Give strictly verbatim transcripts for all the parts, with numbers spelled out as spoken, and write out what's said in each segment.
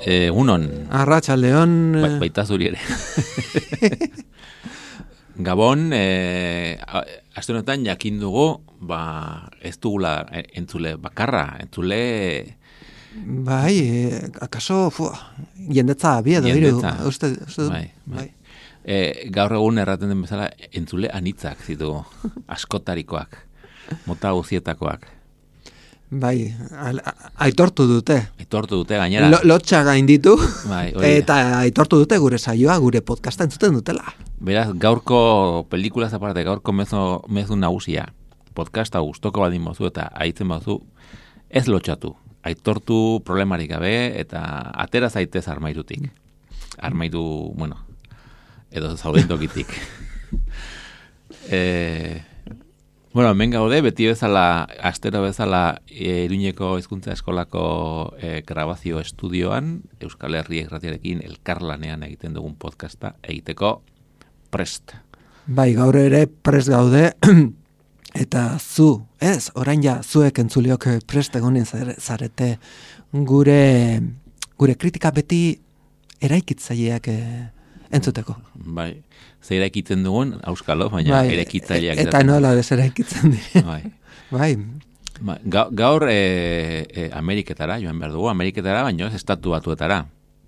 Egunon. Arratsaldeon. Ba, baita zuri ere. Gabon, eh, aste honetan jakin dugu, ba, ez dugula entzule bakarra, entzule... Bai, eh, akaso, fua, jendetza abie edo hiru. Uste, uste, bai, bai. E, gaur egun erraten den bezala entzule anitzak zitu, askotarikoak, mota guzietakoak. Bai, aitortu dute. Aitortu dute gainera. Lo, lotxa gainditu. Bai, eta aitortu dute gure saioa, gure podcasta entzuten dutela. Beraz, gaurko pelikulaz aparte, gaurko mezu, mezu nagusia, podcasta gustoko badin mozu eta aitzen bazu, ez lotxatu. Aitortu problemarik gabe eta atera zaitez armairutik. Armairu, bueno, edo zauden tokitik. e, bueno, hemen gaude, beti bezala, astero bezala, e, Iruñeko Hizkuntza Eskolako e, grabazio estudioan, Euskal Herri Irratiarekin elkarlanean egiten dugun podcasta egiteko prest. Bai, gaur ere prest gaude, eta zu, ez, orain ja, zuek entzuliok prest egonen zarete gure, gure kritika beti eraikitzaileak entzuteko. Bai, ze eraikitzen dugun, auskalo, baina bai, eraikitzaileak. Eta nola ez eraikitzen dira. Bai. Bai. Ba, ga, gaur e, e, Ameriketara, joan behar dugu, Ameriketara, baina ez estatu batuetara.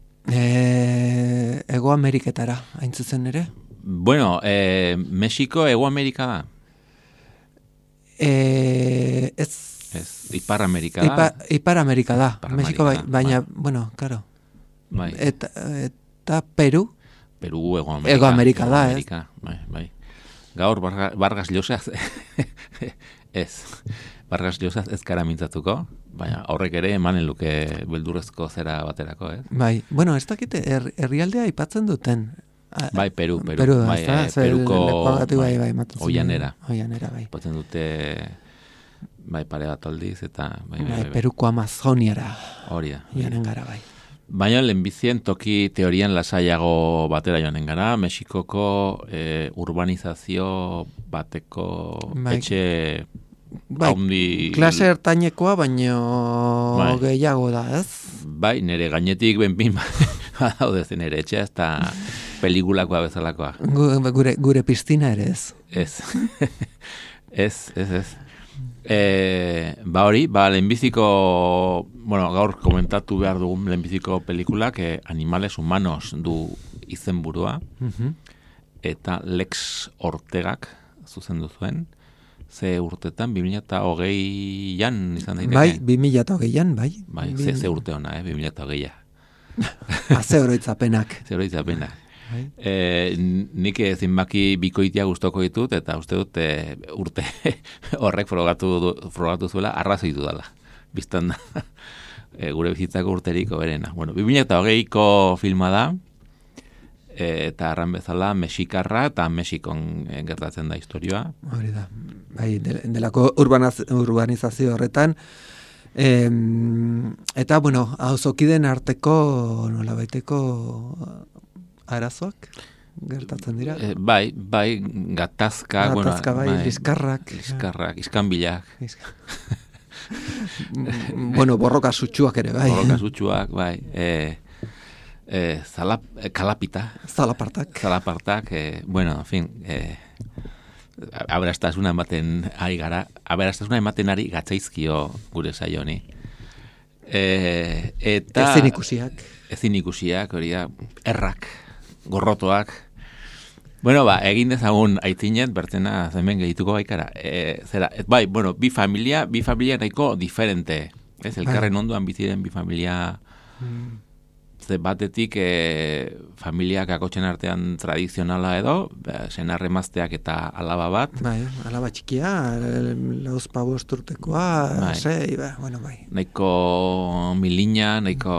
E, Ego Ameriketara, hain zuzen ere? Bueno, e, Mexiko Ego Amerika da. E, ez... Ez, Ipar Amerika da. Ipa, Ipar Amerika da. Ipar Mexiko bai, Amerika, baina, bai. bueno, claro. Bai. Eta, eta Peru. Peru Ego Amerika. Ego Amerika Ego da, Amerika, ez? Bai, bai. Gaur Vargas, Vargas Llosa ez. Vargas Llosa ez kara mintzatuko, baina horrek ere emanen luke beldurrezko zera baterako, ez? Bai, bueno, ez dakite, her, herrialdea aipatzen duten. Bai, Peru, Peru. Peru, bai, ez da, eh, Peruko bai, bai, bai, oianera. Oianera, bai. Poten dute, bai, pare bat aldiz, eta... Bai, bai, bai, bai. Peruko Amazoniara. Hori da. Joanen gara, bai. Baina lehenbizien toki teorian lasaiago batera joanen gara, Mexikoko eh, urbanizazio bateko bai. etxe bai, haundi... Klase ertainekoa, baino bai. Gehiago da, ez? Bai, nire gainetik benpin badaude zen nire etxea, ez da pelikulakoa bezalakoa. Gure, gure piztina ere ez. Ez. ez, ez, ez. E, ba hori, ba lehenbiziko, bueno, gaur komentatu behar dugun lehenbiziko pelikulak eh, Animales Humanos du izenburua, Uh-huh. eta Lex Ortegak zuzendu zuen, ze urtetan, bi mila hogeian izan daiteke? Bai, bi mila hogeian, bai. Bai, ze, ze urte hona, eh, bi mila hogeia. Ze oroitzapenak. Ze oroitzapenak. Bai. E, nik zinbaki bikoitia gustoko ditut, eta uste dut e, urte horrek frogatu, frogatu zuela arrazoitu dela. Biztan da, e, gure bizitzako urteriko berena. Bueno, bi mila hogeiko filma da, e, eta arran bezala mexikarra eta Mexikon gertatzen da historioa. Hori da, bai, delako urbanaz, urbanizazio horretan, e, eta, bueno, auzokideen arteko, nola baiteko, arazoak gertatzen dira. E, bai, bai, gatazka, gatazka bueno, bai, liskarrak. Liskarrak, iskanbilak. Bueno, borroka sutsuak ere, bai. Borroka sutsuak, bai. E, e, zalap, e, kalapita. Zalapartak. Zalapartak, e, bueno, en fin, e, aberastasuna ematen ari gara, aberastasuna ematen ari gatzaizkio gure saioni. E, eta... Ezin ikusiak. Ezin ikusiak, hori da, errak, gorrotoak. Bueno, ba, egin dezagun aitzinet, bertena hemen gehituko baikara. E, zera, et, bai, bueno, bi familia, bi familia nahiko diferente. Ez, elkarren bai. Ondoan biziren bi familia... Mm. Ze batetik e, familiak akotxen artean tradizionala edo, senar emazteak eta alaba bat. Bai, alaba txikia, lauz pabost urtekoa, bai. Sei, ba, bueno, bai. Nahiko milina, nahiko...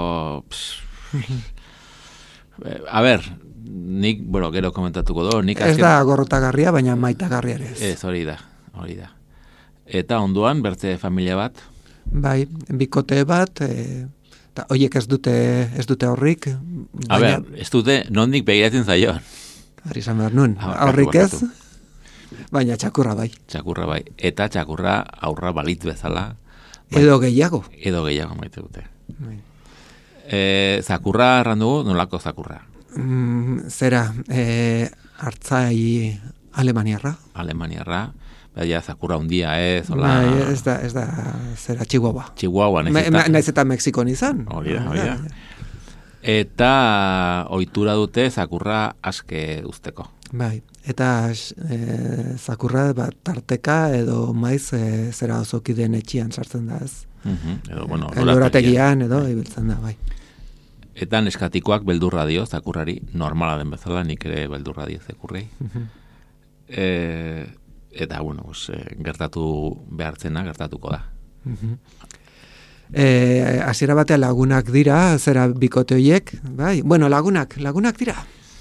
A ber, nik, bueno, gero komentatuko do. Nik ez azken... da gorrotagarria, baina maitagarria ere ez. Ez, hori da, hori da. Eta onduan, bertze familia bat? Bai, bikote bat, e, eta horiek ez dute, ez dute horrik. Baina... A ber, ez dute, nondik begiratzen zaion? Hori izan behar nun, horrik ez, baina txakurra bai. Txakurra bai, eta txakurra aurra balitz bezala. Bai. Edo gehiago. Edo gehiago maite dute. Bai. E, zakurra errandu, nolako zakurra? Mm, zera, e, hartzai alemaniarra. Alemaniarra, baina zakurra hundia, ez? Hola... Bai, ez da, ez da, zera, Chihuahua. Chihuahua, naiz Me, eta... naiz eta Mexikon izan. Hori da, hori da. Eta ohitura dute zakurra aske uzteko. Bai, eta e, zakurra bat tarteka edo maiz e, zera osoki den etxian sartzen da, ez? Uh-huh. Edo, bueno, lorategian edo ibiltzen da, bai. Eta neskatikoak beldurra dio zakurrari, normala den bezala, nik ere beldurra dio zakurrei. Uh-huh. e, eta, bueno, pues, gertatu behartzena, gertatuko da. Uh-huh. E, hasiera batean lagunak dira, zera bikote horiek, bai? Bueno, lagunak, lagunak dira.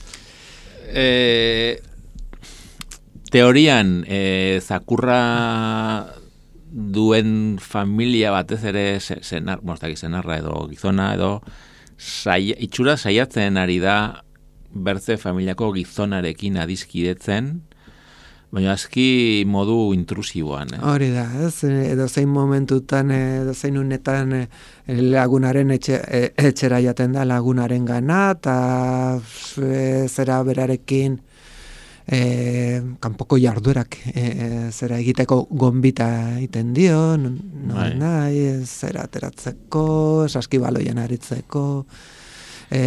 E, teorian, e, zakurra duen familia batez ere senar, mostak senarra edo gizona edo saia, itxura saiatzen ari da bertze familiako gizonarekin adiskidetzen, baina aski modu intrusiboan. Eh? Hori da, ez? Edo zein momentutan, edo zein unetan lagunaren etxe, etxera jaten da lagunaren gana, eta zera berarekin e, kanpoko jarduerak e, zera egiteko gonbita egiten dio, no, no nahi, zera ateratzeko, saskibaloien aritzeko, e,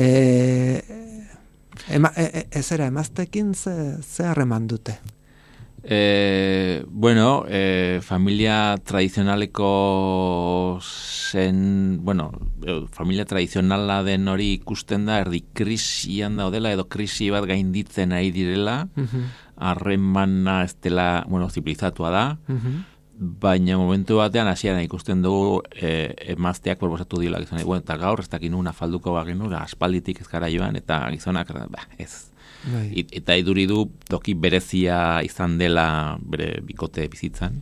ema, e, e, zera emaztekin ze, ze harreman dute? Eh, bueno, eh, familia tradizionaleko zen, bueno, familia tradizionala den hori ikusten da, erdi krisian daudela, edo krisi bat gainditzen ari direla, harremana uh-huh. ez dela, bueno, zibilizatua da, uh-huh. baina momentu batean hasieran ikusten dugu eh, emazteak proposatu dila, gizona, bueno, eta gaur ez dakin una falduko bagenu, aspalditik ez gara joan, eta gizonak, ba, ez, Bai. Eta iduri du toki berezia izan dela bere bikote bizitzan.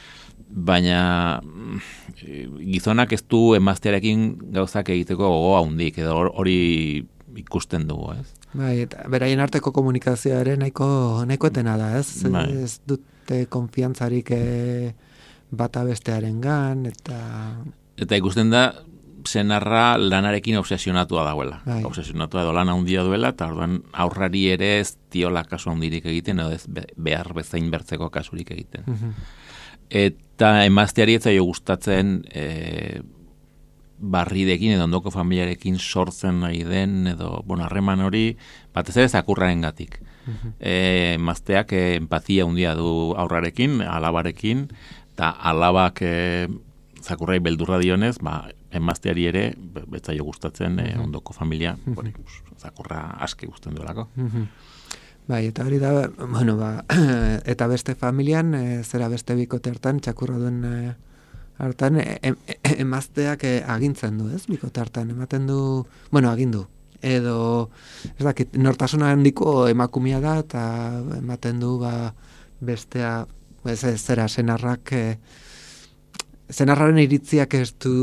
Baina gizonak ez du emaztearekin gauzak egiteko gogoa handik edo hori ikusten dugu, ez? Bai, eta beraien arteko komunikazioaren nahiko nahiko etena da, ez? Bai. Ez dute konfiantzarik bata bestearengan eta eta ikusten da senarra lanarekin obsesionatua dagoela. Bai. Obsesionatua edo lana handia duela, eta orduan aurrari ere ez diola kasu handirik egiten, edo ez behar bezain bertzeko kasurik egiten. Uh-huh. Eta emazteari ez zaio gustatzen e, barridekin edo ondoko familiarekin sortzen nahi den, edo, bueno, harreman hori, batez ere zakurraren gatik. Uh-huh. E, emazteak e, empatia handia du aurrarekin, alabarekin, eta alabak e, zakurrai beldurra dionez, ba, emazteari ere, betzaio gustatzen uh-huh. eh, ondoko familia, uh-huh. bori, zakurra aske gusten duelako. Uh-huh. Bai, eta hori da, bueno, ba, eta beste familian, e, zera beste bikote hartan, txakurra duen e, hartan, e, e, e, emazteak e, agintzen du, ez, bikote hartan, ematen du, bueno, agindu, edo, ez dakit, nortasuna handiko emakumia da, eta ematen du, ba, bestea, ez, ez zera, senarrak, e, senarraren iritziak ez du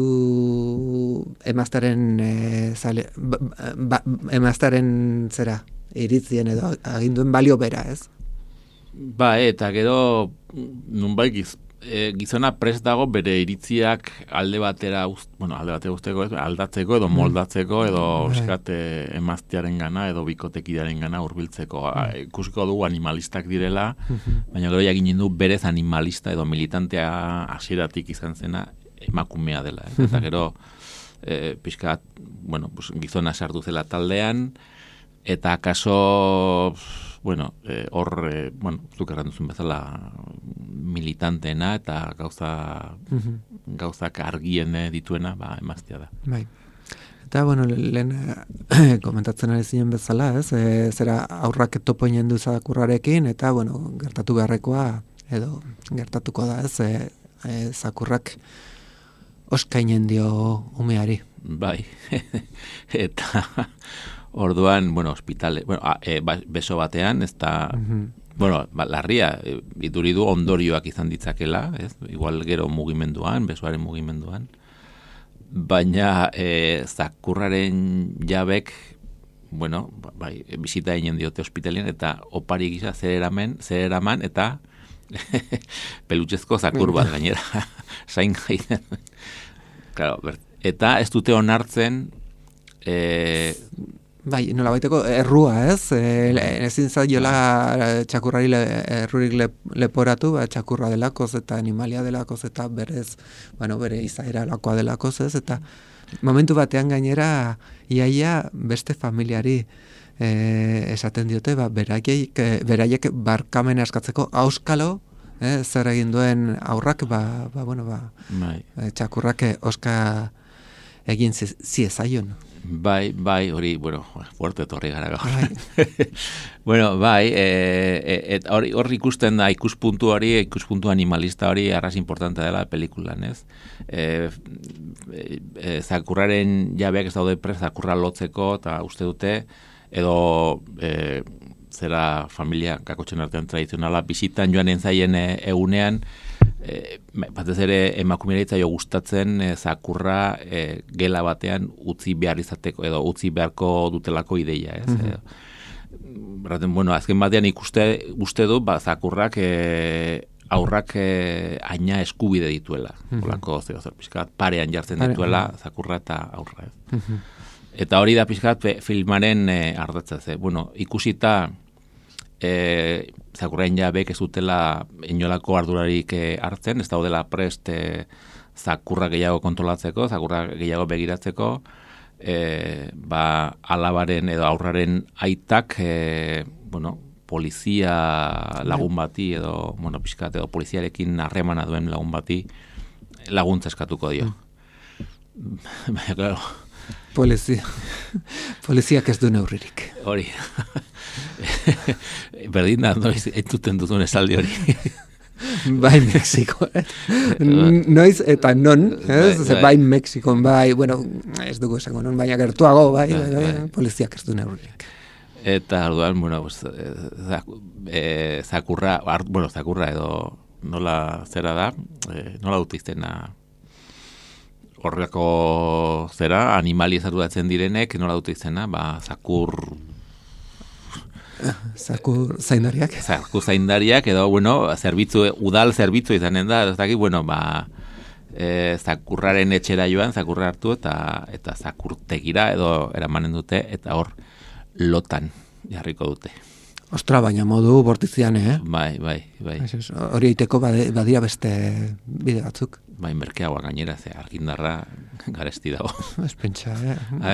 emaztaren e, zale, ba, ba, emaztaren zera iritzien edo aginduen balio bera, ez? Ba, eta gero nunbait giz, e, gizona prest dago bere iritziak alde batera, uzt, bueno, alde batera usteko, aldatzeko edo moldatzeko edo oskat e, emaztearen gana edo bikotekidearen gana hurbiltzeko. Mm. Ikusiko dugu animalistak direla, mm-hmm. baina gero jaginen du berez animalista edo militantea hasieratik izan zena emakumea dela. Eh? Mm-hmm. Eta gero e, pixkat, bueno, pues, gizona sartu zela taldean, eta akaso bueno, hor, eh, eh, bueno, zuk erranduzun bezala militanteena eta gauza mm-hmm. gauzak argien dituena, ba, emaztea da. Bai. Eta, bueno, lehen komentatzen ari zinen bezala, ez? E, zera aurrak topoinen du zakurrarekin, eta, bueno, gertatu beharrekoa, edo gertatuko da, ez? E, e, zakurrak oskainen dio umeari. Bai. Eta orduan, bueno, hospitale, bueno, a, e, beso batean, ez da, uh-huh. bueno, ba, larria, e, iduri du ondorioak izan ditzakela, ez? Igual gero mugimenduan, besoaren mugimenduan, baina e, zakurraren jabek, bueno, bai, bisita egin diote hospitalien, eta opari gisa zer eraman, zer eraman, eta pelutxezko zakur bat gainera, zain gaiten. Claro, eta ez dute onartzen, E, bai, nola baiteko errua, ez? E, ezin zaiola txakurrari le, errurik le, leporatu, ba, txakurra delakoz eta animalia delakoz eta berez, bueno, bere izaera lakoa delakoz, ez? Eta momentu batean gainera iaia beste familiari e, esaten diote, ba, beraiek, beraiek barkamena eskatzeko auskalo, eh, zer egin duen aurrak, ba, ba, bueno, ba, bai. txakurrak oska egin ziezaion. Bai, bai, hori, bueno, fuerte torri gara gaur. Bai. Bueno, bai, e, hori e, ikusten da ikuspuntu hori, ikuspuntu animalista hori arras importante dela pelikulan, ez? E, e, zakurraren jabeak ez daude prest, zakurra lotzeko, eta uste dute, edo e, zera familia kakotxen artean tradizionala, bisitan joanen zaien e, egunean, E, batez ere emakumearitza jo gustatzen e, zakurra e, gela batean utzi behar izateko edo utzi beharko dutelako ideia, ez? Mm-hmm. E, bueno, azken batean ikuste uste du ba, zakurrak e, aurrak e, aina eskubide dituela. Mm-hmm. Olako zeo zer pixkat parean jartzen Pare. dituela zakurra eta aurra, ez? Mm-hmm. Eta hori da pixkat filmaren e, ardatza, ze. Bueno, ikusita E, zakurrain jabek ez dutela inolako ardurarik hartzen, ez daudela prest e, zakurra gehiago kontrolatzeko, zakurra gehiago begiratzeko, e, ba, alabaren edo aurraren aitak, e, bueno, polizia lagun bati edo, bueno, pixkat, edo poliziarekin harremana duen lagun bati laguntza eskatuko dio. Baina, claro. Polizia. Poliziak ez du neurririk. Hori. Berdin da, noiz, entuten duzun esaldi hori. Bai, Mexiko. Noiz eta non, ez? Bai, bai Mexikon, bai, bueno, ez dugu esango, non, baina gertuago, bai, bai, bai, bai. Poliziak ez du neurririk. Eta orduan, bueno, pues, e, zakurra, art, bueno, zakurra edo nola zera da, e, nola dut iztena horreko zera, animalizaturatzen direnek, nola dut izena, ba, zakur... Zakur zaindariak. Zakur zaindariak, edo, bueno, zerbitzu, udal zerbitzu izanen da, ez dakit, bueno, ba, e, zakurraren etxera joan, zakurra hartu, eta eta zakurtegira, edo eramanen dute, eta hor lotan jarriko dute. Ostra, baina modu bortizian, eh? Bai, bai, bai. Hori eiteko badira beste bide batzuk. Bai, merkeagoa gainera, ze argindarra garesti dago. Ez pentsa, eh?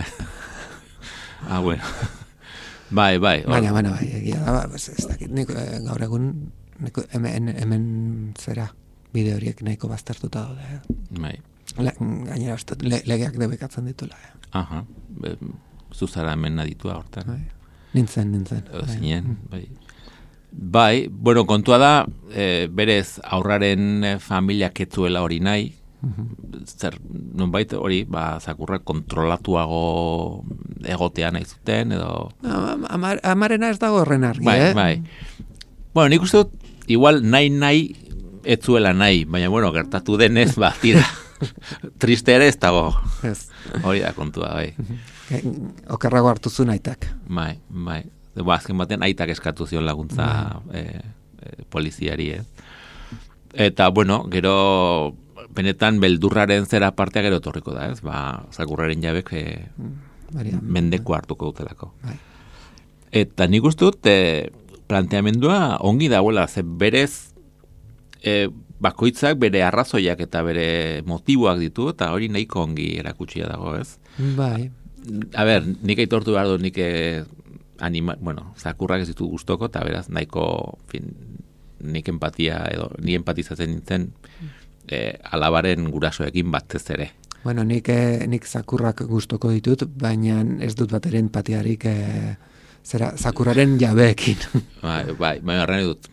Ah, bueno. Bai, bai. Baina, baina, bai, egia da, ez dakit, nik, gaur egun, nik, hemen, hemen zera, bide horiek nahiko baztertuta daude. Eh? Bai. Le, gainera, le, legeak debekatzen ditula. Eh? Aha, be, zuzara hemen naditua hortan. Bai. Nintzen, nintzen. Zinen, bai. Bai, bueno, kontua da, e, berez aurraren familiak etzuela hori nahi, mm-hmm. zer, nonbait hori, ba, zakurrak kontrolatuago egotea nahi zuten, edo... Amar, amarena ez dago horren argi, bai, eh? Bai, bueno, nik uste dut, igual nahi-nahi etzuela nahi, baina, bueno, gertatu denez, ba, tira, triste ere ez dago. Ez. Hori da kontua, bai. Okerrago hartu zuen aitak. Bai, bai. Ba, azken batean aitak eskatu zion laguntza bai. e, e, poliziari, ez. Eta, bueno, gero benetan beldurraren zera partea gero torriko da, ez. Ba, zakurraren jabek e, mendeko hartuko dutelako. Bai. Eta nik uste dut e, planteamendua ongi dagoela, ze berez e, bakoitzak bere arrazoiak eta bere motiboak ditu, eta hori nahiko ongi erakutsia dago, ez. Bai. A ber, nik aitortu behar du, nik anima, bueno, zakurrak ez ditu gustoko, eta beraz, nahiko, fin, nik empatia, edo, ni empatizatzen nintzen, e, alabaren gurasoekin batez ere. Bueno, nik, eh, nik zakurrak gustoko ditut, baina ez dut bat ere empatiarik, eh, zera, zakurraren jabeekin. Bai, bai, baina horren dut.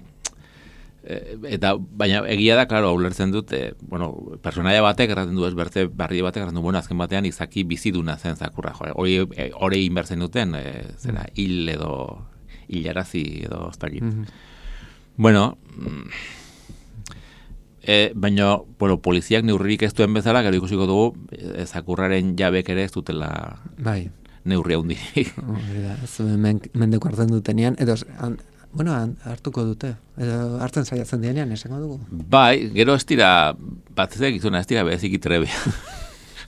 Eta, baina egia da, klaro, ulertzen dut, e, bueno, personaia batek erraten du, ez berte barri batek erraten du, bueno, azken batean izaki biziduna zen zakurra, jo, hori e, hori inbertzen duten, e, zera, mm. hil edo, hilarazi edo, ez dakit. Mm-hmm. Bueno, e, baina, bueno, poliziak neurririk ez duen bezala, gero ikusiko dugu, e, zakurraren jabek ere ez dutela bai. Neurri handirik. Men, mendeko hartzen dutenean, edo... An, Bueno, hartuko dute. Edo hartzen saiatzen dienean, esango dugu. Bai, gero ez dira, bat ez egizuna, ez dira bezik itrebea.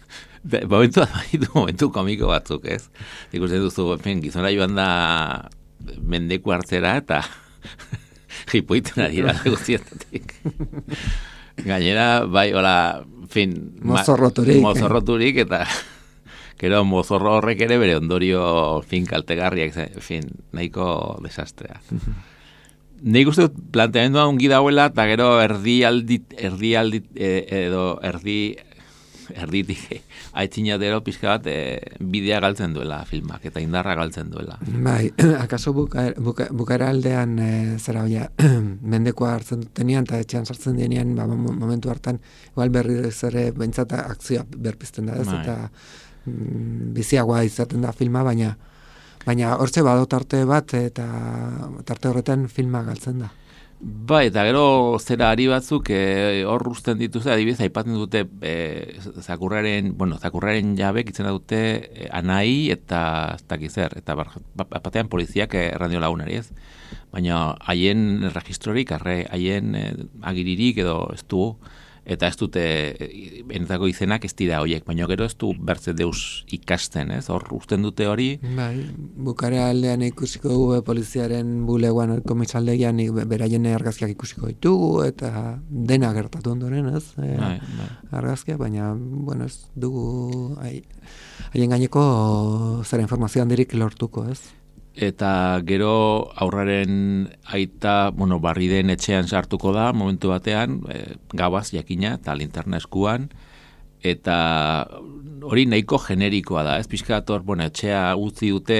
Momentu, momentu komiko batzuk, ez? Ikusten duzu, en, gizona joan da mendeku hartzera eta jipoiten ari da guztietatik. Gainera, bai, hola, fin... Mozorroturik. Ma, mozorroturik eta... Gero, mozorro horrek ere bere ondorio fin kaltegarriak, fin, nahiko desastrea. Nik uste dut planteamendua ongi dauela, eta gero erdi aldit, erdi aldit, edo erdi... erditik aitzinatero pixka bat e, bidea galtzen duela filmak eta indarra galtzen duela. Bai, akaso bukaera buka, buka aldean e, zera hoia mendekoa hartzen dutenean eta etxean sartzen denean ba, momentu hartan igual berri ere bentsat akzioa berpizten da ez bai. Eta mm, biziagoa izaten da filma, baina baina hortze badot tarte bat eta tarte horretan filma galtzen da. Bai, eta gero zera ari batzuk e, hor usten dituzte, adibidez, aipatzen dute e, zakurraren, bueno, zakurraren jabek itzen dute e, anai eta ez dakizer, eta batean poliziak errandio lagunari ez, baina haien registrorik, haien e, agiririk edo ez du, eta ez dute benetako izenak ez dira horiek, baina gero ez du bertze deus ikasten, ez? Hor usten dute hori. Bai, bukarea aldean ikusiko dugu poliziaren bulegoan komisaldegian beraien argazkiak ikusiko ditugu, eta dena gertatu ondoren, ez? E, bai, bai. Argazkiak, baina, bueno, ez dugu haien gaineko zera informazio handirik lortuko, ez? Eta gero aurraren aita, bueno, barri den etxean sartuko da, momentu batean, e, gabaz jakina, eta linterna eskuan, eta hori nahiko generikoa da, ez pixkator, bueno, etxea utzi dute,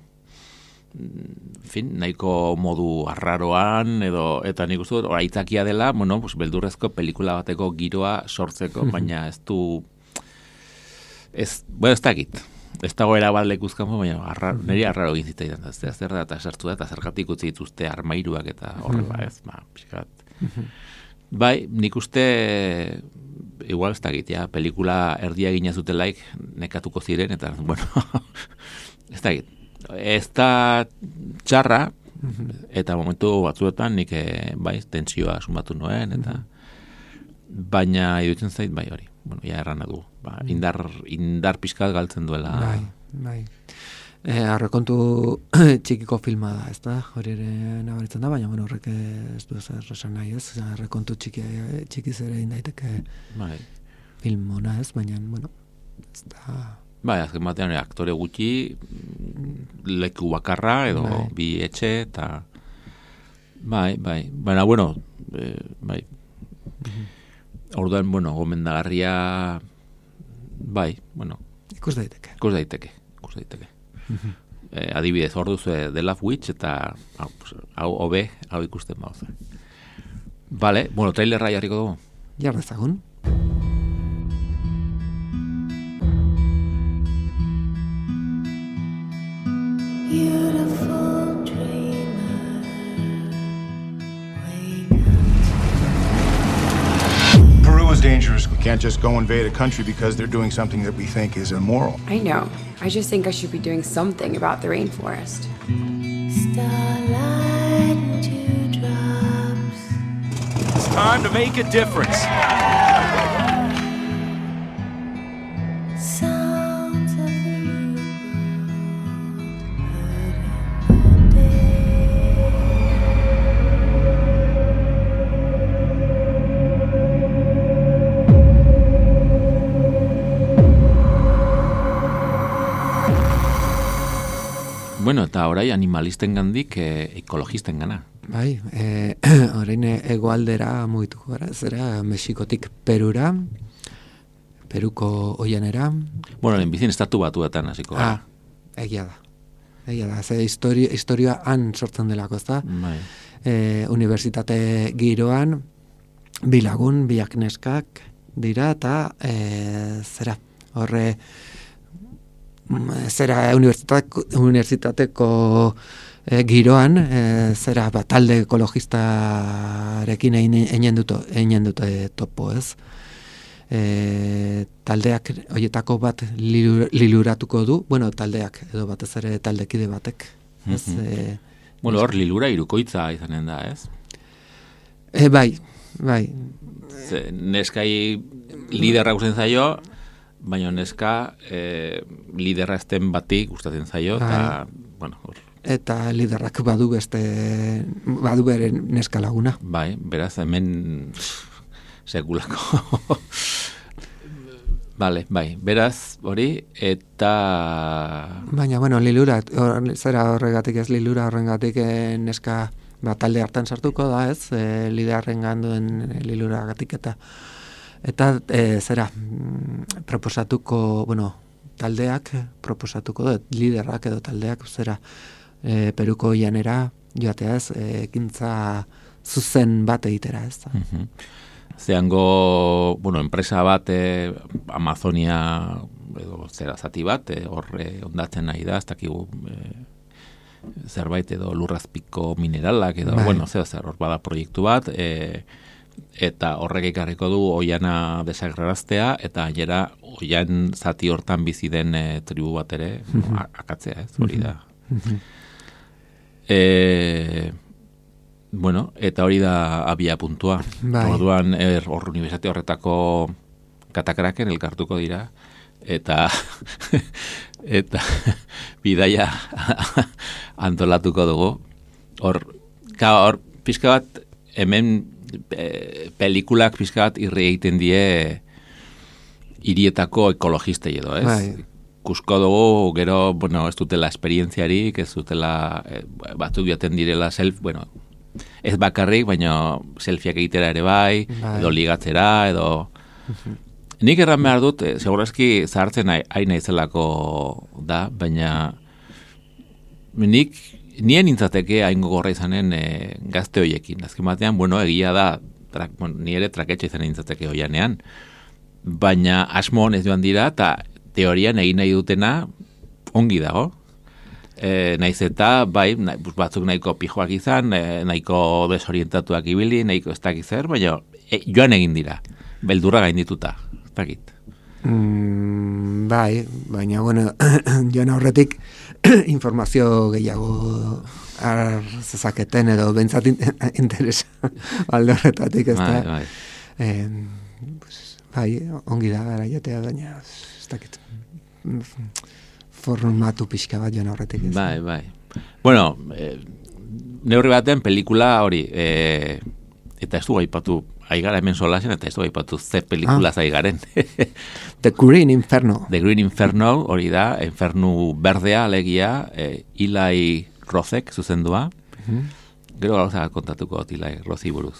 en fin, nahiko modu arraroan, edo, eta nik uste dut, aitzakia dela, bueno, pues, beldurrezko pelikula bateko giroa sortzeko, baina ez du, ez, bueno, ez dakit. Ez dago erabat lekuzkampo, baina arrar, niri arraro egin zitaidan. Ez zer da, eta sartu da, eta zergatik utzi dituzte armairuak eta horrela, ez, ba, pixkat. Bai, nik uste, igual ez dakit, ja, pelikula erdia gina zutelaik nekatuko ziren, eta, bueno, ez dakit. Ez da txarra, eta momentu batzuetan nik, bai, tentsioa sumatu noen, eta baina iruditzen zait, bai, hori. Bueno, ja errana du. Ba, indar, indar pixkat galtzen duela. Bai, bai. E, arrekontu txikiko filma da, ez da? Hori ere nabaritzen da, baina bueno, horrek ez du zer esan nahi, ez? Arrekontu txiki, txikiz ere indaiteke bai. Film ona, ez? Baina, bueno, ez da... Bai, azken batean aktore gutxi, leku bakarra, edo bai. Bi etxe, eta... Bai, bai. Baina, bueno, e, bai... Mm-hmm. Orduan, bueno, gomendagarria, bai, bueno. Ikus daiteke. Ikus daiteke, ikus daiteke. Mm-hmm. eh, adibidez, hor duzu The Love Witch, eta hau, hau hobe, hau ikusten bauza. Vale, bueno, trailerra jarriko dugu. Jarrezagun. Beautiful dreamer, wake up. Peru is dangerous. We can't just go invade a country because they're doing something that we think is immoral. I know. I just think I should be doing something about the rainforest. Starlight and dewdrops. It's time to make a difference. Sounds of the new world heard in the Bueno, eta orai animalisten gandik eh, ekologisten gana. Bai, eh, orain hegoaldera mugituko gara, zera Mexikotik Perura, Peruko oianera. Bueno, lehenbizien estatu batuetan hasiko gara. Ah, egia da. Egia da, ze historia, historia han sortzen delako, ezta? Bai. Eh, unibertsitate giroan, bilagun, biak neskak dira, eta eh, zera, horre, zera unibertsitateko, unibertsitateko e, giroan, e, zera ba, talde ekologistarekin einen dute, einen dute topo, ez? E, taldeak horietako bat lilur, liluratuko du, bueno, taldeak, edo batez ere taldekide batek, ez? Mm-hmm. e, bueno, hor lilura irukoitza izanen da, ez? E, bai, bai. Ze, neskai liderra guzen zaio, baina neska e, liderra ezten bati gustatzen zaio, eta, bueno, hor. Eta liderrak badu beste, badu bere neska laguna. Bai, beraz, hemen sekulako. Vale, bai, beraz, hori, eta... Baina, bueno, lilura, or, zera horregatik ez lilura horrengatik eh, neska ba, talde hartan sartuko da, ez? E, liderren ganduen liluragatik eta eta e, zera mm, proposatuko, bueno, taldeak proposatuko da, liderrak edo taldeak, zera e, Peruko janera joatea ez, e, ekintza zuzen bat egitera ez. Uh-huh. Zeango, bueno, enpresa bat eh, Amazonia edo zera zati bat, eh, horre ondatzen nahi da, ez dakigu eh, zerbait edo lurrazpiko mineralak edo, bai. Bueno, zer, zer hor bada proiektu bat, eh, eta horrek ekarriko du oiana desagerraraztea, eta gainera oian zati hortan bizi den eh, tribu bat ere, Mhm. akatzea, ez, hori da. Mhm. Eh, Bueno, eta hori da abia puntua. Bai. Orduan, er, hor unibertsitate horretako katakraken elkartuko dira, eta eta bidaia antolatuko dugu. Hor, ka, hor, pixka bat, hemen e, pelikulak pixka bat irri egiten die hirietako ekologistei edo, ez? Bai. Kusko dugu, gero, bueno, ez dutela esperientziarik, ez dutela, e, batzuk joaten direla self, bueno, ez bakarrik, baina selfieak egitera ere bai, Bai. edo ligatzera, edo... Nik erran behar dut, eh, segurazki zahartzen hain naizelako da, baina nik nien nintzateke hain gogorra izanen eh, gazte hoiekin. Azken batean, bueno, egia da, trak, bueno, ni ere traketxe izanen nintzateke hoianean, baina asmo honez joan dira, eta teorian egin nahi dutena ongi dago. E, naiz eta, bai, nahi, batzuk nahiko pijoak izan, e, nahiko desorientatuak ibili, nahiko ez dakit zer, baina e, joan egin dira, beldurra gaindituta, ez dakit. Mm, bai, baina, bueno, joan aurretik informazio gehiago har zezaketen edo bentsat interesa alde horretatik, ez da. Bai, bai. Eh, pues, bai, ongi da gara jotea, baina ez dakit formatu pixka bat joan aurretik. Ez, Bai, bai. Bueno, eh, neurri batean pelikula hori, eh, eta ez du gaipatu, aigara hemen solasen, eta ez du gaipatu ze pelikula Ah. zaigaren. The Green Inferno. The Green Inferno, hori da, Infernu berdea, alegia, eh, Eli Rothek zuzendua. Mhm. Gero gauza kontatuko dut Eli Rothi buruz.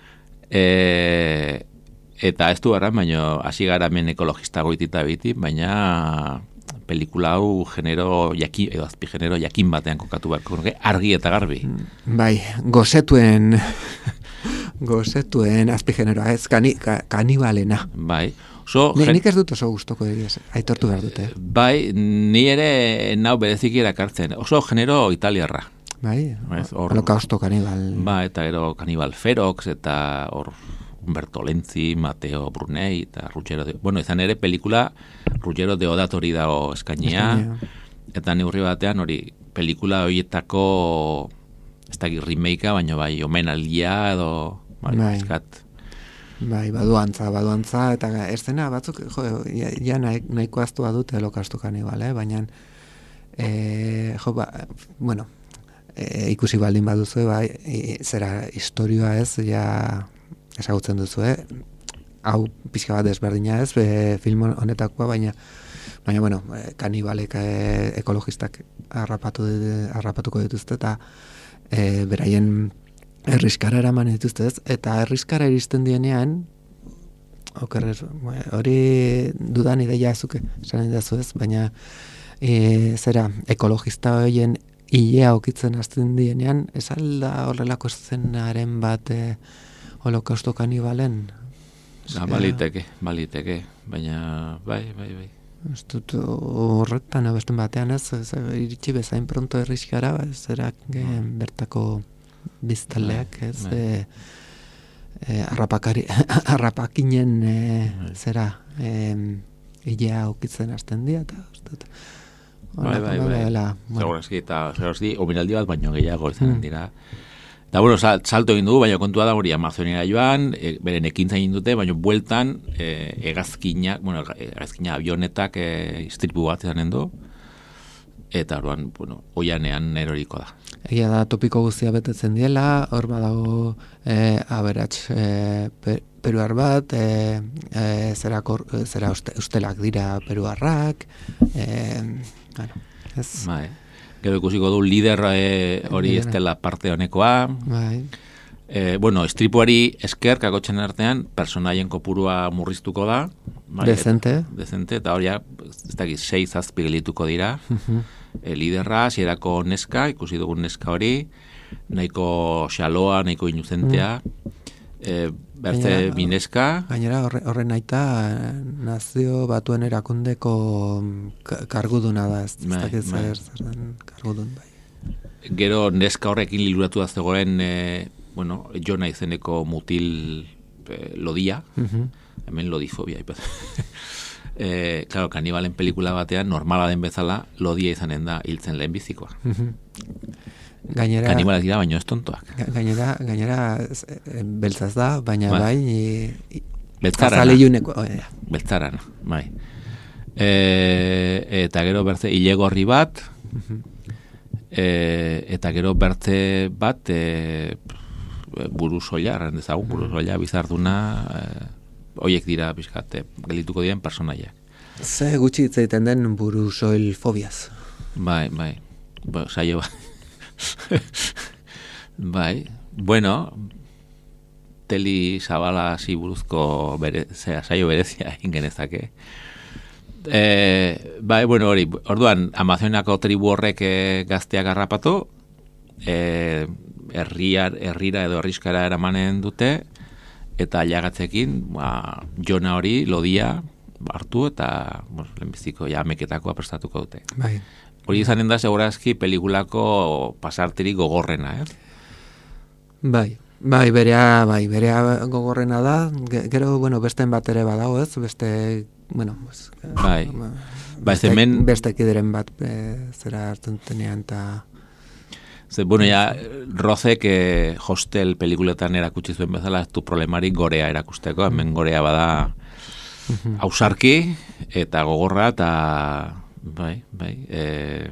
E, eta ez du erran, baina hasi gara hemen ekologista goitita biti, baina pelikula hau genero jakin, edo azpi genero jakin batean kokatu beharko nuke, argi eta garbi. Bai, gozetuen gozetuen azpigeneroa, ez kani, ka, kanibalena. Bai. Oso, Ni, gen- nik ez dut oso gustoko egiaz, aitortu behar dute. bai, ni ere nau bereziki erakartzen. Oso genero italiarra. Bai, Ez, hor- holokausto kanibal. Ba, eta gero Kanibal Ferox, eta hor Umberto Lenzi, Mateo Brunei, eta Ruggero de... Bueno, izan ere pelikula Ruggero Deodat hori dago eskainia, Eskainia. eta neurri batean hori pelikula horietako ez da remakea, baina bai omenaldia edo bai, Bai. eskat. Bai, baduantza, baduantza, eta eszena batzuk, jo, ja, ja nahi, nahiko aztua dute holokausto kanibal, eh? Baina, e, jo, ba, bueno, e, ikusi baldin baduzu, bai, e, zera historioa ez, ja ezagutzen duzu, eh? Hau pixka bat desberdina ez, be, film honetakoa, baina, baina, bueno, e, kanibalek e, ekologistak harrapatu, harrapatuko dituzte, eta e, beraien erriskara eraman dituzte ez, eta erriskara iristen dienean, okerrez, hori dudan ideia ezuke, esan dazu ez, baina e, zera, ekologista horien hilea okitzen hasten dienean, ez alda horrelako zenaren bat e, holokausto kanibalen? Da, baliteke, baliteke, baina bai, bai, bai. Ez dut horretan abesten batean ez, ez iritsi bezain pronto erriskara, zera e, bertako biztaleak ez, Bai. e, e, arrapakari, arrapakinen e, Bai. zera e, hilea okitzen hasten dira, eta ez dut. Bai, bai, bai. Dela, bueno, Segurazki, eta segurazki, omenaldi bat baino gehiago izan Mm. dira. Da, bueno, sal, salto egin du, baina kontua da hori Amazonera joan, e, beren ekintza egin dute, baina bueltan e, egazkinak, bueno, egazkina avionetak e, istripu bat izanen du, eta orduan, bueno, oianean eroriko da. Egia da topiko guztia betetzen diela, hor badago e, aberats e, per, peruar bat, e, e, zera, kor, zera uste, ustelak dira peruarrak, e, bueno, ez... Bai. Gero ikusiko du lider e, hori ez dela parte honekoa. Bai. E, bueno, estripuari esker kakotzen artean, personaien kopurua murriztuko da. Bai, Dezente. Eta, dezente, eta hori, ez dakit, sei zazpi gelituko dira. e, liderra, zierako neska, ikusi dugun neska hori, nahiko xaloa, nahiko inuzentea, e, bertze Gainera, bineska. Gainera, horre, horren aita nazio batuen erakundeko ka- karguduna da, ez, ez Bai, dakit bai. zer, zer den kargudun bai. Gero neska horrekin liluratu da zegoen, e, bueno, Jona izeneko mutil e, lodia, Mhm. hemen lodifobia ipat. e, claro, kanibalen pelikula batean, normala den bezala, lodia izanen da hiltzen lehenbizikoa. Mhm. Gainera, Kanibalak dira, baino ez tontoak. ga- gainera, gainera ez, e, beltza ez da, baina Bai. bai, i, i, Beltzarana. azale iluneko, oh, ja. Beltzarana, bai. E, eta gero bertze ilegorri bat, e, eta gero bertze bat, e, burusoila, erran dezagun, burusoila, bizarduna, e, hoiek dira pixkat, e, gelituko diren personaiak. Ze gutxi hitz egiten den buru soil fobiaz. Bai, bai, bo, saio bat. Bai, bueno, teli zabala hasi buruzko bere, zera, saio berezia egin genezake. E, bai, bueno, hori, orduan, Amazoniako tribu horrek e, gazteak harrapatu, e, herriar, herrira edo herriskara eramanen dute, eta ailagatzekin, ba, Jona hori, lodia, hartu eta, bueno, lehenbiziko ja meketakoa prestatuko dute. Bai. Hori izanen da, segurazki, pelikulako pasarterik gogorrena, ez? Bai, bai, berea, bai, berea gogorrena da, ge- gero, bueno, besteen bat ere badago, ez? Beste, bueno, pues, Bai. ba, Ba, ez beste, hemen- beste kideren bat e, zera hartzen tenean, eta... Ze, bueno, ja, Rozek eh, hostel pelikuletan erakutsi zuen bezala, ez du problemarik gorea erakusteko, hemen gorea bada ausarki, eta gogorra, eta bai, bai, e,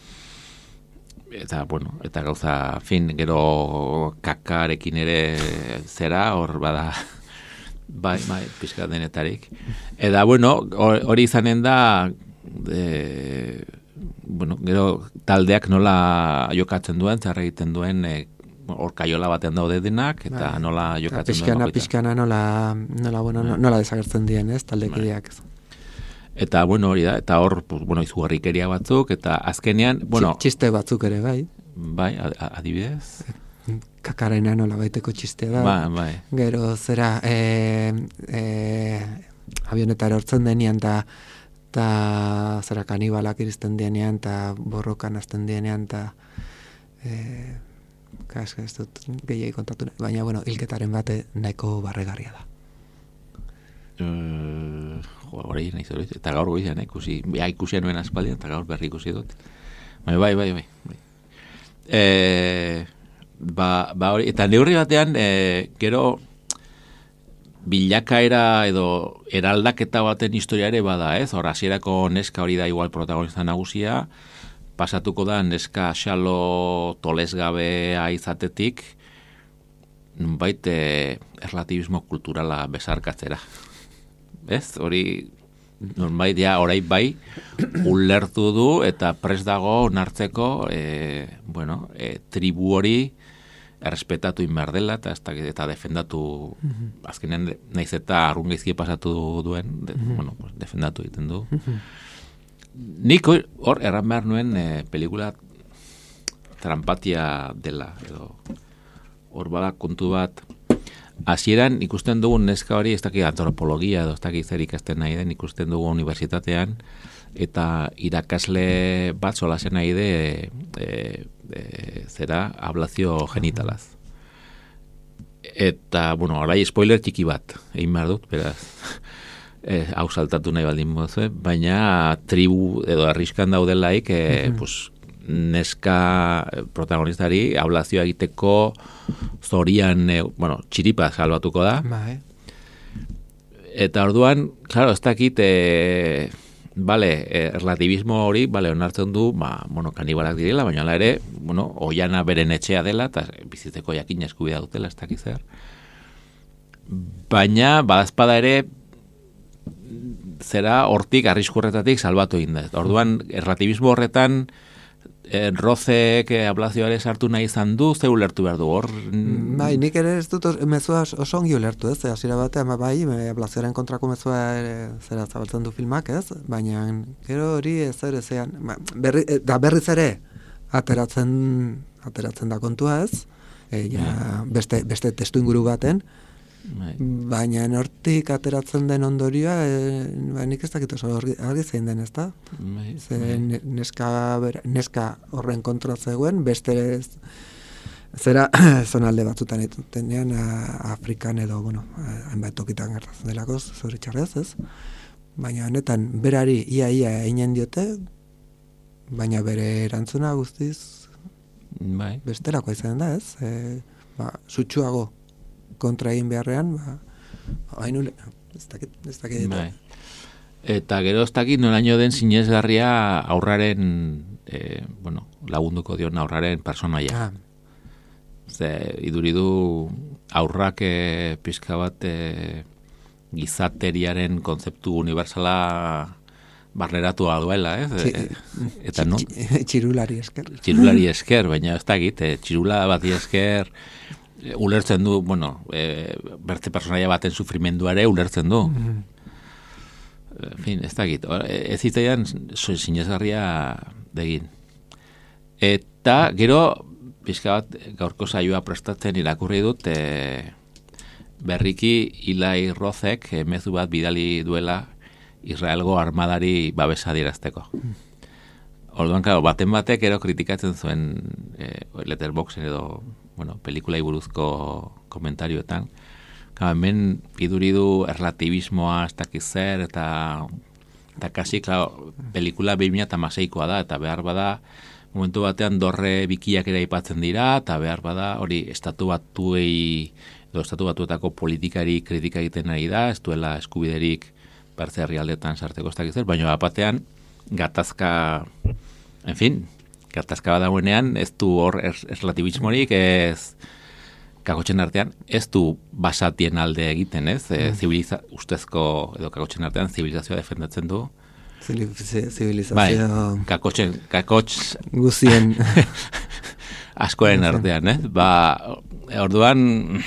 eta, bueno, eta gauza, fin, gero kakarekin ere zera, hor bada, bai, bai, pixka denetarik. Eta, bueno, hor- hori izanen da, e, bueno, gero taldeak nola jokatzen duen, zer egiten duen, e, hor kaiola batean daude denak, eta Bai. nola Eta jokatzen duen. pixkana, bakoitza. pixkana nola, nola, bueno, no- nola desagertzen dien, ez, taldekideak. ez. Eta, bueno, hori da, eta hor, pues, bueno, izugarrikeria batzuk, eta azkenean, bueno, Txi- Txiste batzuk ere, bai. bai, a- a- adibidez, Kakarena nola baiteko txistea da. bai, bai, Gero, zera, e, e, avionetara hortzen denean, eta ta, zera, kanibalak iristen denean, eta borrokan azten denean, eta e, kas, ez dut gehiagi kontatu nahi, baina, bueno, hilketaren bate nahiko barregarria da. Uh, jo, hori nahi zoriz, eta gaur goizean, eh, ikusi, ja, ikusi nuen aspaldian, eta gaur berri ikusi dut. Bai, bai, bai, bai. bai. E, ba, ba hori, eta neurri batean, e, gero, bilakaera edo eraldaketa baten historia ere bada, ez? Hor, hasierako neska hori da igual protagonista nagusia, pasatuko da neska xalo tolesgabea izatetik, nunbait e, erlatibismo kulturala besarkatzera. Ez? Hori, nonbait, ja, orai bai, ulertu du eta prest dago onartzeko, e, bueno, e, tribu hori errespetatu inbar dela eta, ez dakit, eta defendatu, azkenean, naiz eta arrungaizki pasatu duen, de, bueno, pues, defendatu egiten du. Nik hor, hor erran behar nuen e, pelikula trampatia dela, edo hor bada kontu bat, hasieran ikusten dugun neska hori, ez dakit antropologia edo ez dakit zer ikasten nahi den, ikusten dugu unibertsitatean, eta irakasle bat solasen nahi de e, e, zera ablazio genitalaz. Eta, bueno, orai spoiler txiki bat, egin behar dut, beraz, e, hau saltatu nahi baldin mozu, baina tribu edo arriskan daudelaik, e, pues, neska protagonistari ablazioa egiteko zorian, e, bueno, txiripa salbatuko da. Bai. Eta orduan, claro, ez dakit, e, bale, e, relativismo hori, bale, onartzen du, ba, bueno, kanibalak direla, baina ala ere, bueno, oiana beren etxea dela, eta bizitzeko jakina eskubidea dutela, ez dakit zer. Baina, badazpada ere, zera hortik, arrisku horretatik salbatu egin da. Orduan, relativismo horretan, eh, rozek eh, ablazioare sartu nahi izan du, ze ulertu behar du hor? Bai, nik ere ez dut os- mezua os- oso ongi ulertu, ez? Hasiera batean bai, me- ablazioaren kontrako mezua ere, zera zabaltzen du filmak, ez? Baina gero hori ez ere zean, ba, berri, eh, da berriz ere ateratzen ateratzen da kontua, ez? E, ja, beste beste testu inguru baten, Bai. baina hortik ateratzen den ondorioa, e, ba, nik ez dakit oso argi, argi zein den, ez da? Bai, Ze bai. ne- neska, bera- neska horren kontra zegoen, beste ez- zera zonalde batzutan etutenean Afrikan edo, bueno, a- hainbat tokitan gertatzen delako, zoritxarrez, ez? Baina honetan, berari ia-ia einen diote, baina bere erantzuna guztiz Bai. bestelakoa izan da, ez? E, ba, sutsuago kontra egin beharrean, ba, hain ule, ez dakit, ez dakit. Bai. Eta gero ez dakit noraino den sinesgarria aurraren, e, bueno, lagunduko dion aurraren personaia. Ah, Ze, iduri du aurrak e, pixka bat e, gizateriaren kontzeptu universala barneratu duela, ez? Txi- E, eta no, txi- txirulari esker. txirulari esker, baina ez dakit, e, txirula bati esker e, ulertzen du, bueno, e, bertze personaia baten sufrimenduare ulertzen du. Mm. En fin, ez dakit, or- ez zitzaidan sinesgarria degin. Eta gero, pixka bat gaurko saioa prestatzen irakurri dut, e, berriki Eli Rozek e, mezu bat bidali duela Israelgo armadari babesa adierazteko. Orduan, claro, baten batek ero kritikatzen zuen e, Letterboxen edo, bueno, pelikulai buruzko komentarioetan. Claro, hemen iduri du erlatibismoa, ez dakiz zer, eta eta kasi, claro, pelikula bi mila hamaseikoa da, eta behar bada, momentu batean dorre bikiak ere aipatzen dira, eta behar bada, hori, estatu batuei, edo estatu batuetako politikari kritika egiten ari da, ez duela eskubiderik bertze herrialdetan sarteko ez dakiz zer, baina batean, gatazka, en fin, gatazka badagoenean, ez du hor er, erlatibismorik, ez kakotxen artean, ez du basatien alde egiten, ez? E, zibiliza, ustezko, edo kakotxen artean, zibilizazioa defendatzen du. Zili- zi- Zibilizazio Bai, kakotxen, kakotx guzien. askoren artean, ez? Ba, orduan,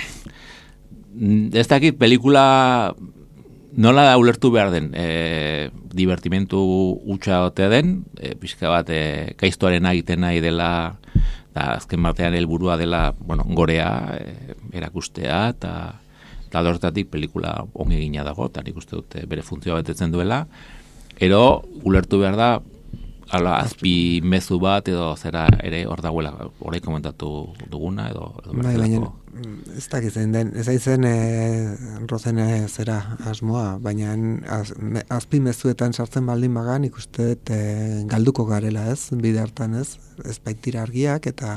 ez dakit pelikula nola da ulertu behar den, e, divertimentu hutsa ote den, e, pixka bat e, gaiztoaren egiten nahi dela, eta azken batean helburua dela, bueno, gorea e, erakustea, eta eta horretatik pelikula ongi egina dago, eta nik uste dut e, bere funtzioa betetzen duela, ero ulertu behar da, ala, azpi mezu bat, edo zera ere hor dagoela, horrei komentatu duguna, edo, edo Bai, baina bertelako. mm, ez dakit zein den, ez aizen e, rozen e, zera asmoa, baina az, me, azpi mezuetan sartzen baldin bagan ikuste dut e, galduko garela, ez, bide hartan, ez, ez baitira argiak, eta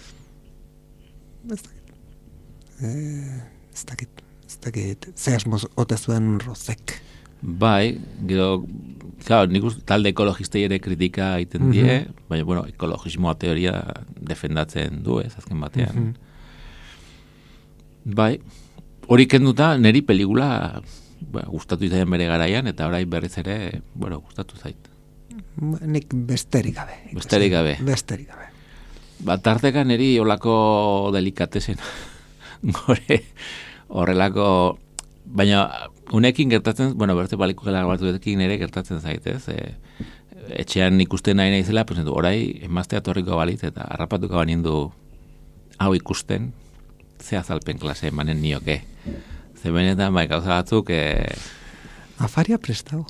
ez dakit, e, ez dakit, ez dakit, ze asmoz ote zuen rozek. Bai, gero, claro, nik uste talde ekologistei ere kritika egiten die, baina, bueno, ekologismoa teoria defendatzen du, ez, azken batean. Mhm. Bai, hori kenduta, niri pelikula ba, gustatu izan bere garaian, eta orain berriz ere, bueno, gustatu zait. Nik besterik gabe. Besterik gabe. Besterik gabe. Ba, tarteka niri olako delikatesen gore horrelako, baina unekin gertatzen, bueno, bertze pelikula batzuekin ere gertatzen zaitez, e, etxean ikusten nahi naizela, pues, orai emaztea torriko balit, eta harrapatuko banindu hau ikusten, ze azalpen klase emanen nioke. Ze benetan, bai, gauza batzuk, e, Afaria prestau.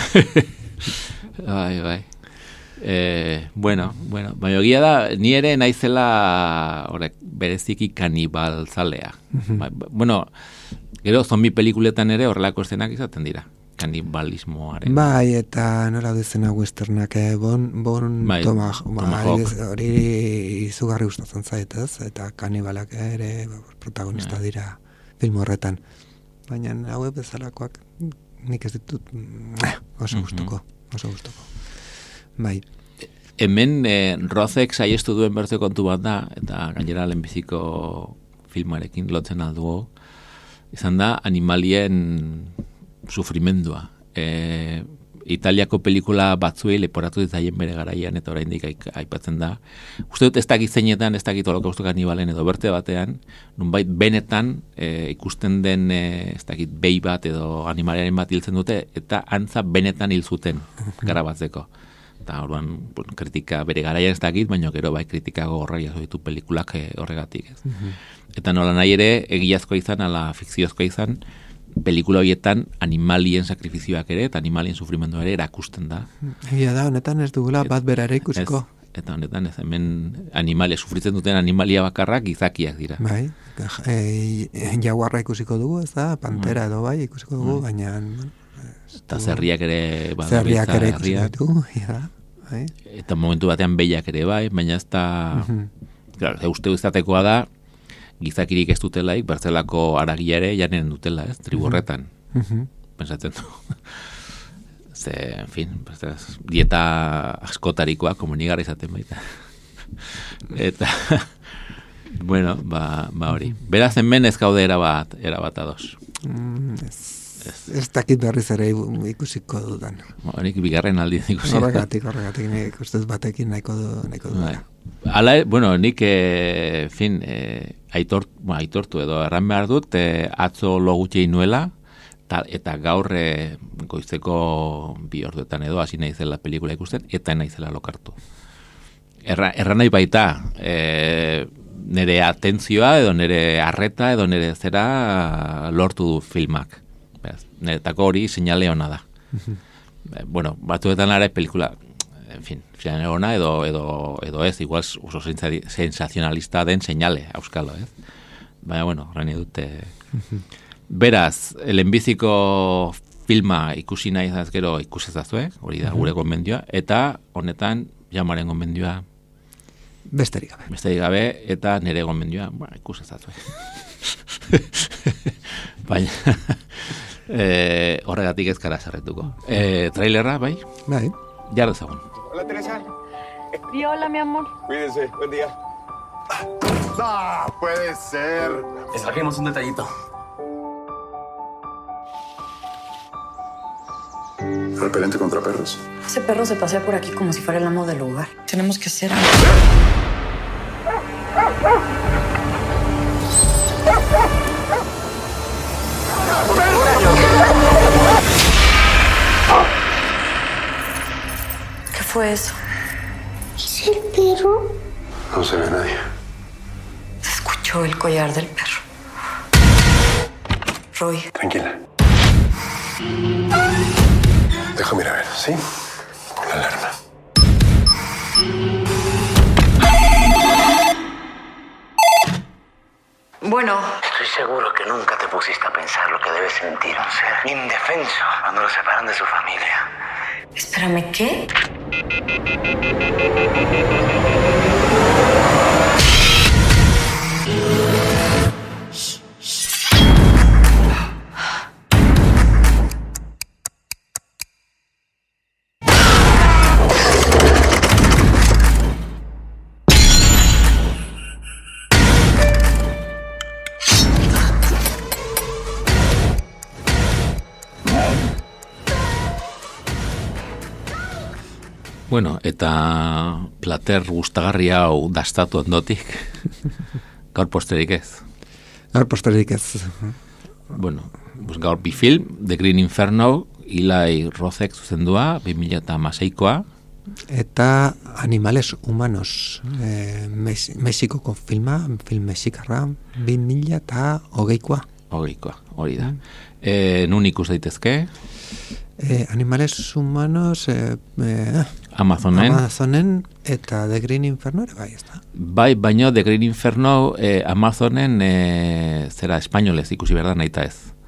bai, bai. E, bueno, bueno, baina egia da, ni ere naizela horrek bereziki kanibal zalea. Bai, bueno, gero zombi pelikuletan ere horrelako eszenak izaten dira. kanibalismoaren. Bai, eta nola dizena westernak, eh, bon, bon Bai, Tomah- Tomahawk. bai, hori izugarri gustatzen zait, ez? Eta kanibalak ere protagonista dira film horretan. Baina hauek bezalakoak nik ez ditut mm, oso gustuko, oso gustuko. Bai. Hemen eh, Rozek saiestu duen beste kontu bat da, eta gainera lehenbiziko filmarekin lotzen aldugu, izan da animalien sufrimendua. E, Italiako pelikula batzuei leporatu ditzaien bere garaian, eta oraindik aik- aipatzen da. Uste dut ez dakit zeinetan, ez dakit holokausto kanibalen edo berte batean, nunbait benetan e, ikusten den e, ez dakit behi bat edo animaliaren bat hiltzen dute, eta antza benetan hil zuten garabatzeko. Eta orduan bueno, kritika bere garaian ez dakit, baina gero bai kritika gogorra jaso ditu pelikulak eh, horregatik. Ez. Eta nola nahi ere, egiazkoa izan, ala fikziozkoa izan, pelikula horietan animalien sakrifizioak ere, eta animalien sufrimendua ere erakusten da. Egia da, honetan ez dugula bat bera ere ikusiko. Ez, eta honetan ez, hemen animalia, sufritzen duten animalia bakarrak gizakiak dira. Bai, e, jaguarra ikusiko dugu, ez da, pantera edo bai ikusiko dugu, baina... Bueno, eta zerriak ere... Zerriak ere ikusiko herriak. dugu, ja. Bai. Eta momentu batean behiak ere bai, baina ez da... Claro, ze uste izatekoa da, gizakirik ez dutelaik, bertzelako aragia ere janen dutela, ez, tribu horretan. Pensatzen du. Ze, en fin, pues, dieta askotarikoa, komunigarra izaten baita. Eta, bueno, ba, ba hori. Beraz, hemen ez gaude erabat, erabat ados. Mm, ez, ez dakit berriz ere ikusiko dudan. Horik bigarren aldi ikusi. Horregatik, horregatik, nik ustez batekin nahiko du, nahiko du. Bai. Hala, bueno, nik, e, fin, e, aitor, bueno, aitortu edo erran behar dut, e, atzo lo gutxi nuela, ta, eta gaur e, goizeko bi orduetan edo hasi naizela pelikula ikusten, eta naizela lokartu. Erra, erran nahi baita, e, nire atentzioa edo nire arreta edo nire zera lortu du filmak. Beraz, niretako hori seinale ona da. E, bueno, batzuetan ere pelikula, en fin, seinale ona edo, edo, edo ez, igual oso sensazionalista den seinale, auskalo, ez? Baina, bueno, horrein dute... Beraz, lehenbiziko filma ikusi nahi ez gero ikusezazue, hori da gure konbendioa, eta honetan jamaren konbendioa Besterik gabe. Besterik gabe, eta nire konbendioa, bueno, ikusezazue. Baina, eh, horregatik ez gara zerretuko. Eh, trailerra, bai? Bai. Jar dezagun. Hola, Teresa. Y hola, mi amor. Cuídense. Buen día. ¡Ah! Puede ser. Les trajimos un detallito. Repelente contra perros. Ese perro se pasea por aquí como si fuera el amo del lugar. Tenemos que hacer algo. ¿Qué fue eso? ¿Es el perro? No se ve nadie. Se escuchó el collar del perro. Roy, Tranquila. Déjame ir a ver, ¿sí? Con la alarma. bueno, Estoy seguro que nunca te pusiste a pensar lo que debe sentir un ser indefenso cuando lo separan de su familia. espérame, ¿qué? Bueno, eta plater gustagarri hau dastatu ondotik, gaur posterik ez. Gaur posterik ez. Bueno, pues gaur bi film, The Green Inferno, Eli Rothek zuzendua, bi mila hamaseikoa. Eta Animales Humanos, eh, Mex- Mexikoko filma, film mexikarra, bi mila eta hogeikoa. Hogeikoa, hori da. E, nun ikus daitezke? Eh, Animales Humanos, eh, eh, Amazonen. Amazonen eta The Green Inferno ere bai, ez da. Bai, baino The Green Inferno eh, Amazonen eh, zera espainolez ikusi behar da nahita ez.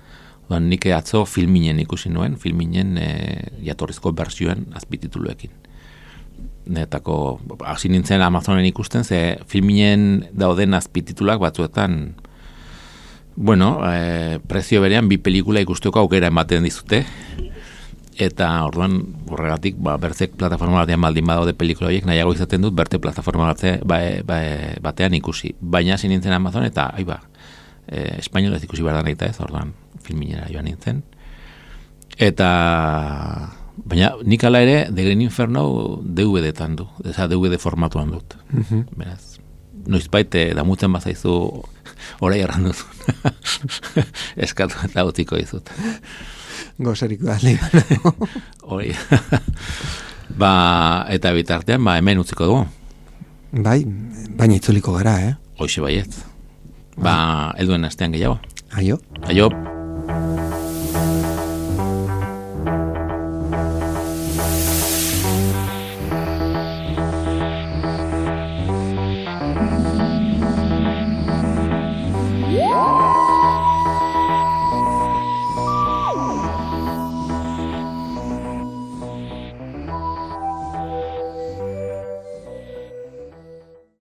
Oan, nik atzo filminen ikusi nuen, filminen e, jatorrizko bertsioen azpitituluekin. Netako, hasi nintzen Amazonen ikusten, ze filminen dauden azpititulak batzuetan, bueno, e, prezio berean bi pelikula ikusteko aukera ematen dizute, eta orduan horregatik, ba, bertzek plataforma batean baldin badaude pelikula horiek, nahiago izaten dut, berte plataforma bate, ba, ba, batean ikusi. Baina hasi nintzen Amazon, eta, ai ba, e, espainolez ikusi behar da nahi ez, orduan filminera joan nintzen. Eta, baina nik ala ere, The Green Inferno D V D-tan du, eza D V D formatuan dut. Mm-hmm. Beraz, noizbait damutzen bazaizu orai erran dut. Eskatu eta utiko dizut. Gozeriko aldi. Hori. Ba, eta bitartean, ba, hemen utziko dugu. Bai, baina itzuliko gara, eh? Hoxe baiet. Ba, helduen astean gehiago. Aio. Aio.